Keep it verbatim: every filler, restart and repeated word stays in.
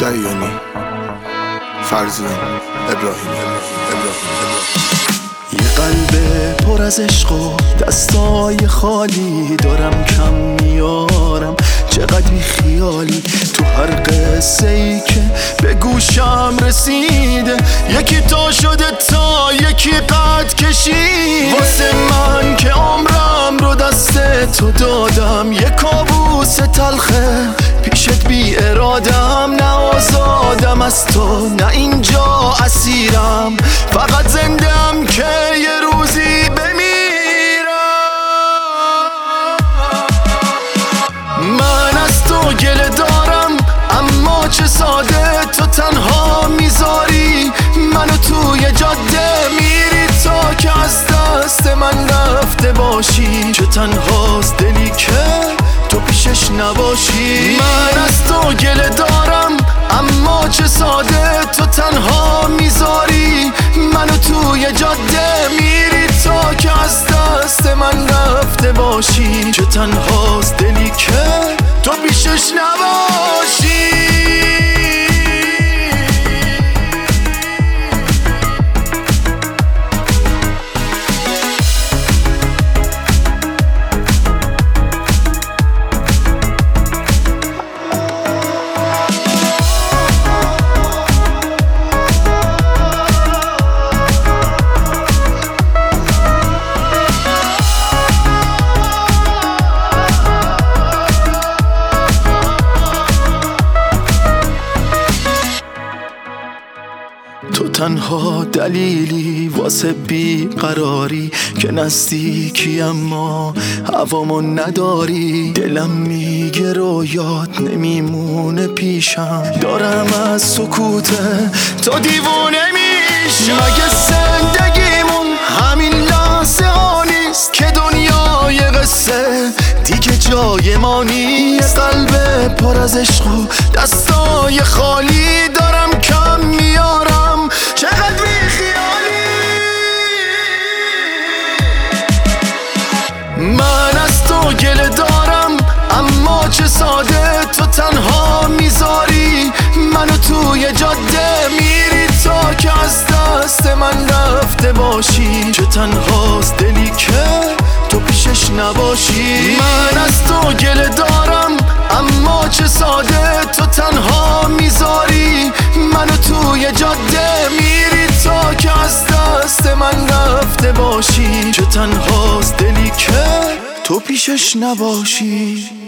شریانی فرزین ابراهیمی ابراهیم یه قلب پر از عشق و دستای خالی دارم کم میارم، چقدر بی خیالی تو هر قصه ای که به گوشم رسیده، یکی تا شده تا یکی قد کشید. واسه من که عمرم رو دست تو دادم، یه کابوس تلخه پیشت بی ارادم، نه آزادم از تو نه اینجا اسیرم، فقط زندم که یه روزی بمیرم. من از تو گله دارم اما چه ساده تو تنها میذاری منو توی جاده، میری تا که از دست من رفته باشی، چه تنهاست دلی که تو پیشش نباشی. من از تو گله دارم اما چه ساده تو تنها میذاری منو توی جاده، میری تا که از دست من رفته باشی، چه تنهاست دلی که تو پیشش نباشی. تو تنها دلیلی واسه بیقراری که نزدیکی اما هوامو نداری، دلم میگه رویات نمیمونه پیشم، دارم از سکوته تا دیوونه میشم. مگه زندگیمون همین لحظه ها نیست که دنیای قصه دیگه جای ما نیست؟ قلب پر از عشق و دستای خالی دارم کم میارم، چقدر بی خیالی. من از تو گله دارم اما چه ساده تو تنها میذاری منو توی جاده، میری تا که از دست من رفته باشی، چه تنهاست دلی که تو پیشش نباشی. من از تو گله دارم اما چه ساده تو تنها میذاری منو توی جاده، میری تا که از دست من رفته باشی، چه تنهاست دلی که تو پیشش نباشی.